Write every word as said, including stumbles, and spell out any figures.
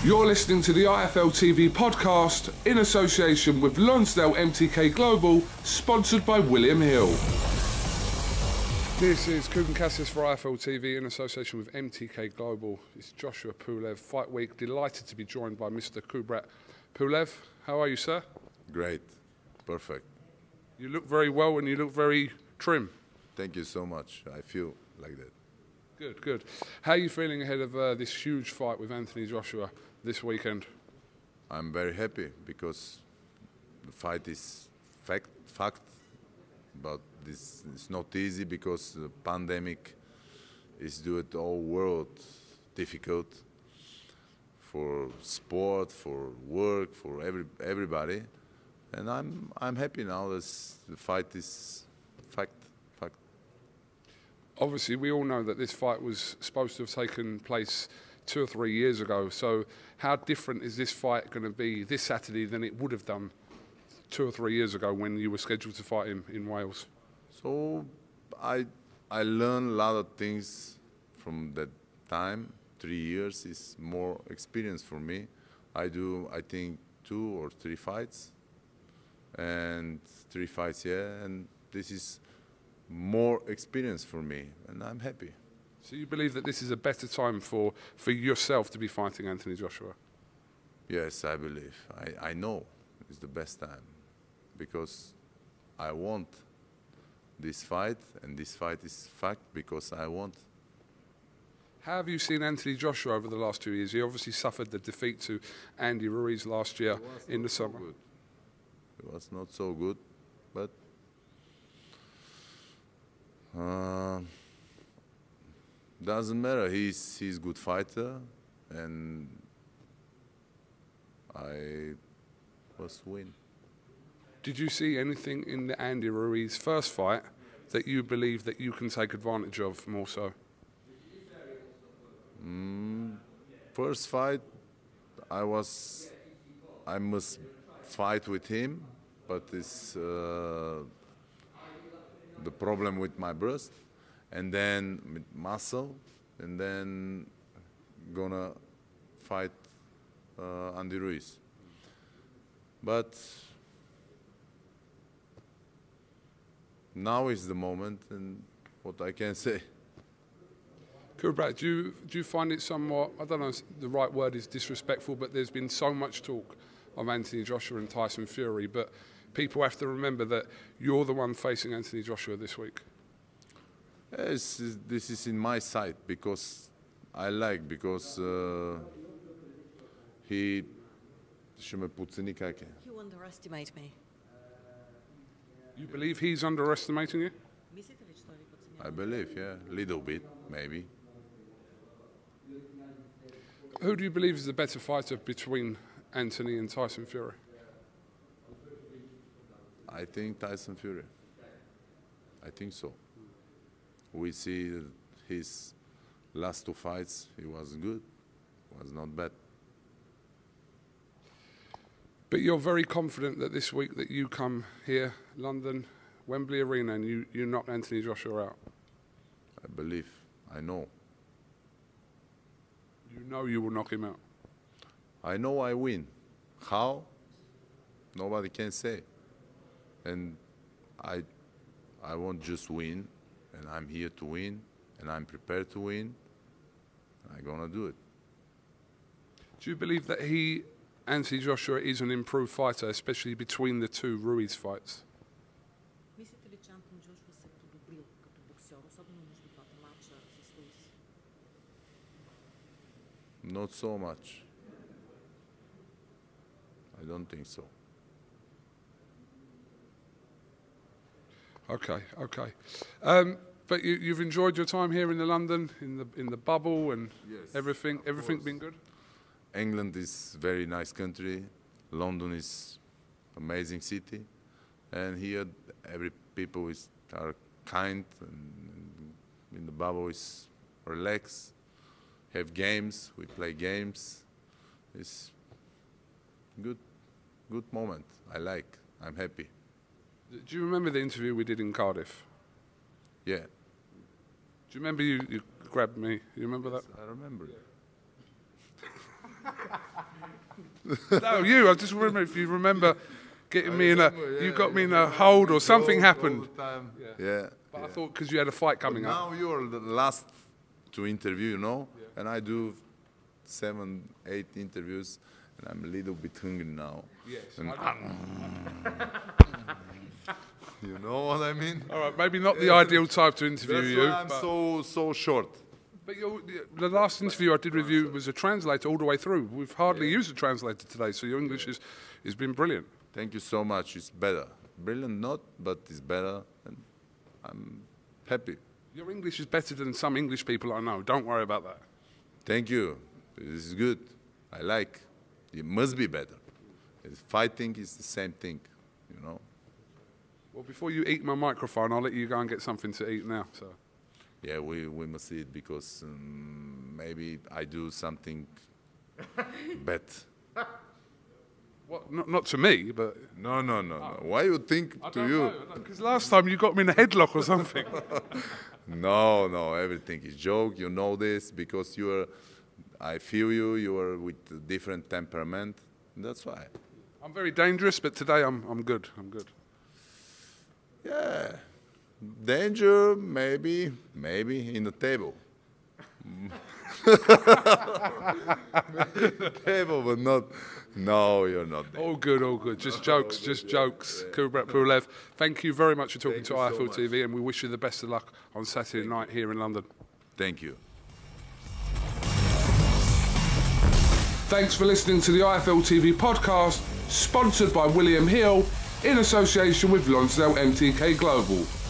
You're listening to the I F L T V podcast in association with Lonsdale M T K Global, sponsored by William Hill. This is Kugan Cassius for I F L T V in association with M T K Global. It's Joshua Pulev, Fight Week. Delighted to be joined by Mister Kubrat Pulev. How are you, sir? Great. Perfect. You look very well and you look very trim. Thank you so much. I feel like that. Good, good. How are you feeling ahead of uh, this huge fight with Anthony Joshua this weekend? I'm very happy because the fight is fact, fact but this it's not easy because the pandemic is doing the whole world difficult for sport, for work, for every everybody, and I'm I'm happy now that the fight is fact. fact. Obviously, we all know that this fight was supposed to have taken place two or three years ago. So, how different is this fight going to be this Saturday than it would have done two or three years ago when you were scheduled to fight him in Wales? So, I I learned a lot of things from that time. Three years is more experience for me. I do, I think, two or three fights, and three fights, yeah, and this is more experience for me, and I'm happy. So you believe that this is a better time for, for yourself to be fighting Anthony Joshua? Yes, I believe. I, I know it's the best time because I want this fight, and this fight is fact because I want. How have you seen Anthony Joshua over the last two years? He obviously suffered the defeat to Andy Ruiz last year in the summer. So good. It was not so good, but uh, doesn't matter. He's he's good fighter, and I was win. Did you see anything in the Andy Ruiz first fight that you believe that you can take advantage of more so? Mm, first fight, I was, I must fight with him, but it's uh, the problem with my breast, and then with muscle, and then gonna fight uh, Andy Ruiz. But now is the moment, and what I can say. Kubrat, do you, do you find it somewhat, I don't know if the right word is disrespectful, but there's been so much talk of Anthony Joshua and Tyson Fury, but people have to remember that you're the one facing Anthony Joshua this week. Yes, this is in my side because I like, because uh, he ще ме подцени как е. You underestimate me. You believe he's underestimating you? Мислите ли, че той ви подценява? I believe, yeah, little bit, maybe. Who do you believe is the better fighter between Anthony and Tyson Fury? I think Tyson Fury. I think so. We see his last two fights, he was good, was not bad. But you're very confident that this week that you come here, London, Wembley Arena, and you, you knock Anthony Joshua out? I believe, I know. You know you will knock him out? I know I win. How? Nobody can say. And I, I won't just win, and I'm here to win, and I'm prepared to win. I'm gonna do it. Do you believe that he, Anthony Joshua, is an improved fighter, especially between the two Ruiz fights? Мислите ли, че Антон Джошуа се е подобрил като боксер, особено между двата матча с Руис? Not so much. I don't think so. Okay, okay. Um, but you, you've enjoyed your time here in the London, in the in the bubble, and Yes, everything. of Everything course. been good? England is very nice country. London is amazing city, and here every people is are kind, and in the bubble is relax, have games. We play games. It's good, good moment. I like. I'm happy. Do you remember the interview we did in Cardiff? Yeah. Do you remember you, you grabbed me? You remember that? I remember. No, you. I just remember if you remember getting me in a, remember, you yeah, got me I in a remember. hold or We something joked all happened. the time. Yeah. Yeah. But yeah. I thought because you had a fight But coming up. now you are the last to interview, you know, and I do seven, eight interviews, and I'm a little bit hungry now. Yes. And- I know. You know what I mean? All right, maybe not the Yeah. ideal time to interview That's you. why I'm but so so short. but you're, the last interview I did with you was a translator all the way through. We've hardly used a translator today, so your English is has been brilliant. Thank you so much. It's better. Brilliant, not, but it's better, and I'm happy. Your English is better than some English people I know. Don't worry about that. Thank you. This is good. I like. It must be better. Fighting is the same thing, you know. Well, before you eat my microphone, I'll let you go and get something to eat now. So. Yeah, we, we must see it because um, maybe I do something bad. What? Not, not to me, but No, no, no, no. Why you think I to don't you? know. Because last time you got me in a headlock or something. No, no, everything is joke. You know this because you are, I feel you, you are with a different temperament. That's why. I'm very dangerous, but today I'm I'm good. I'm good. Yeah. Danger, maybe, maybe in the table. Table, but not, no, you're not there. All good, all good. Just jokes, just jokes. Kubrat Pulev, thank you very much for talking Thank to you so I F L much. T V, and we wish you the best of luck on Saturday night here in London. Thank you. Thanks for listening to the I F L T V podcast, sponsored by William Hill in association with Lonsdale M T K Global.